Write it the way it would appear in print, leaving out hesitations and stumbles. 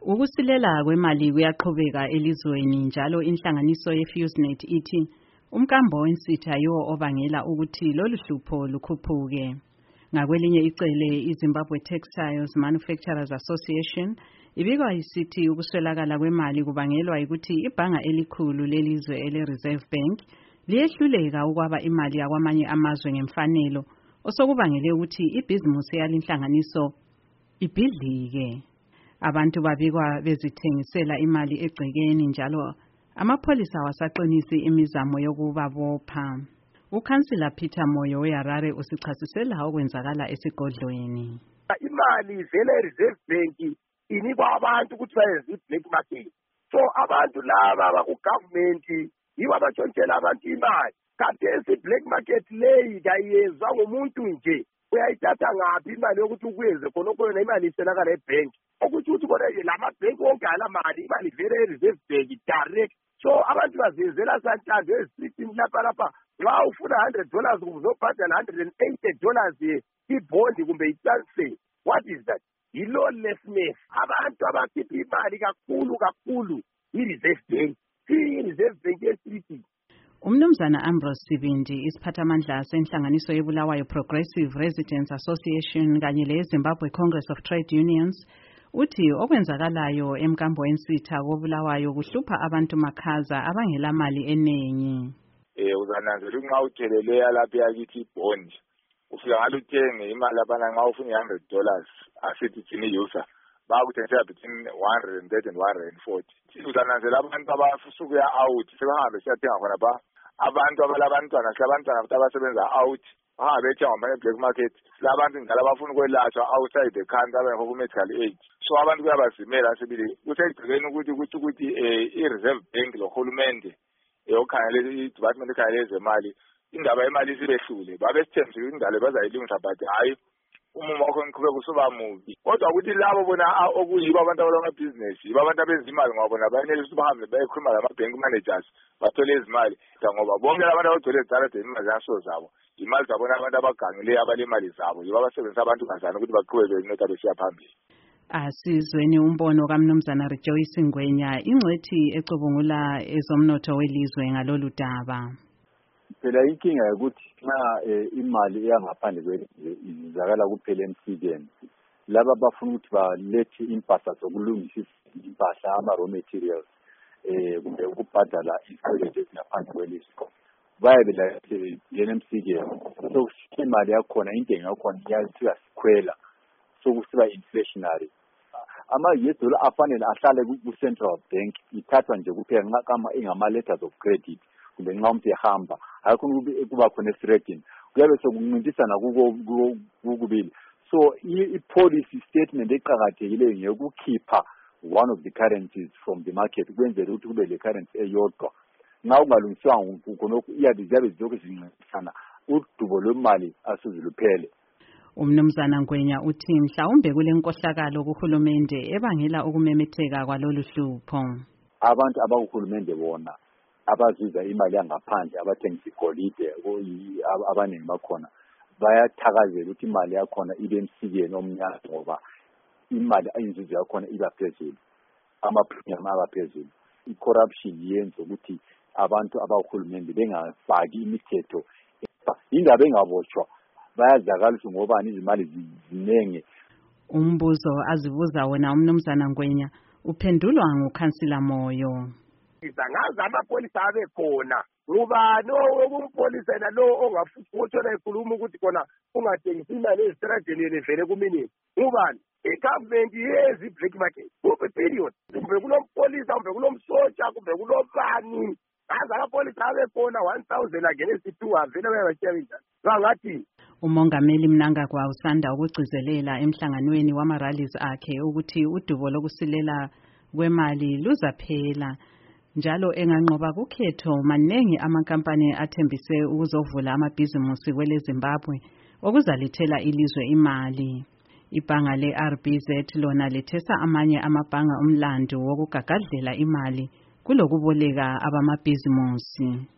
Ukusilela kwemali kuyaqhubeka elizweni njalo inhlanganiso ye-FuseNet ithi umkambo wensitha yiwo obangela ukuthi lolu hlupho lukhuphuke. Ngakwelinye icele iZimbabwe Textiles Manufacturers Association ibikwa isithi ukuswelakala kwemali kubangelwa ukuthi ibhanga elikhulu lelizwe ele-Reserve Bank liyehluleka ukwaba imali yakwamanye amazwe ngemfanelo osokubangele ukuthi ibhizimusi yalinhlanganiso ibhidlike. Abantu babikwa bezithengisela imali egcekeni njalo amapholisa wasaqinisi imizamo yokubabopha. Ukhansila Peter Moyo weHarare usichasisela okwenzakala esigodlweni. Imali ivela eReserve Bank inikwa abantu ukuthi bayenze i-black market. So abantu laba baku-government yibo abatshontshela abantu imali. Kanti esi-black market leyi kayenzwa ngumuntu nje. Uyayithatha ngaphi imali yokuthi ukwenze khonokho yona imali iselakala ebhenki. Ukuthi kona lamabhenki wonke alamali imali ivela eReserve Bank direct. So abantu bazenzela sanhlamvu ezisitini lapha nxa ufuna $100 uzobhadala $180 ibhondi kumbe itransfer. What is that? Lawlessness. Abantu abakhipha imali kakhulu iReserve Bank. iReserve Bank yesitini. Umnumzana Ambrose Sibindi isiphathamandla senhlanganiso yeBulawayo Progressive Residents Association kanye leZimbabwe Congress of Trade Unions uthi okwenzakalayo emkambo wensitha koBulawayo kuhlupha abantu makhaza abangela mali enengi. Uzananzela nxa uthelele lapha yakithi ibond ufika ngaluthenge imali abana nxa ufuna $100 asithi thini user bakuthengisela between 130 and 140. Uzananzela abantu abasuka ya out sebahambe siyathenga khona ba abantu abalabantwana silabantwana abasebenza out bahambe bethenga ngama black market silabantu njalo abafuna ukwelatshwa outside the country abengekho ku medical aid. So abantu kuyabazimela sibili kusegcikeni ukuthi iReserve Bank lohulumende okhangele iDepartment ekhangele ezemali indaba yemali isibehlule babesithembile indaba bazayilungisa but hayi umumo wakho ngiqhubeka usuba mubi. Kodwa ukuthi labo bona okuyibo abantu abalama-business yibo abantu abenza imali ngoba bona bayenelisa ukuthi bahambe bayekhuluma lama-bank managers bathole izimali ngoba bonke abantu abagcwele ezitaladeni imali zaso zabo imali zabona abantu abagangileyo abalemali zabo yibo abasebenzisa abantu kazana ukuthi baqhubeke inota besiya phambili. Asizweni umbono kaMnumzana Rejoice Ngwenya ingcwethi ecubungula ezomnotho welizwe ngalolu daba. Phela inkinga ukuthi nxa imali eyangaphandle kwelizwe izakala kuphela emsikeni laba bafuna ukuthi balethe impahla zokulungisa impahla ama-raw materials kumbe ukubhadala izikweletu ezingaphandle kwelizwe bayabe ngena emsikeni sokusithi imali yakhona intengo yakhona iyasiya sikhwela sokusiba inflationary. Ama-US dollar afanele ahlale ku-Central Bank ithathwa nje kuphela ingama-letters of credit kumbe nxa umuntu ehamba hayi kuba khona esirating kuyabe sokuncintisana kukubili. So i-policy statement eqakathekileyo ngeyokukhipha one of the currencies from the market kwenzela ukuthi kube le currency eyodwa. Nxa kungalungiswanga khonokho ziyabe zilokhu zincintisana udubo lwemali asuziluphele. Umnumzana Ngwenya uthi mhlawumbe kule nkohlakalo kuhulumende ebangela ukumemetheka kwalolu hlupho. Abantu abakuhulumende bona abazuza imali yangaphandle abathengisa igolide abaningi bakhona bayathakazela ukuthi imali yakhona ibe emsikeni omnyama ngoba imali ayinzuzo yakhona iba phezulu ama-premium aba phezulu. I-corruption yenza ukuthi abantu abakuhulumende bengafaki imithetho indaba engabotshwa bayazakalisa ngobani izimali zinenge. Umbuzo azibuza wona umnumzana Ngwenya uphendulwa ngukhansila Moyo. Ngazi amapolisa abe khona ngubani okumpolisa lo ongafuthola ekhuluma ukuthi khona ungathengisi imali ezitradeni levele kumini ngubani i-government yezi black market kumbe period kumbe kulompolisa kumbe kulomsotsha kumbe kulobani ngazi amapolisa abe khona 1000 against 2 avele bayabashiya njani bangathi. Umongameli Mnangagwa usanda ukugcizelela emhlanganweni wama-rallies akhe ukuthi udubo lokusilela kwemali luzaphela njalo enganqoba kukhetho manengi amakampani athembise ukuzovula amabhizimusi kwele Zimbabwe okuzalethela ilizwe imali. Ibhanga le-RBZ lona lethesa amanye amabhanga umlando wokugagadlela imali kulokuboleka abamabhizimusi.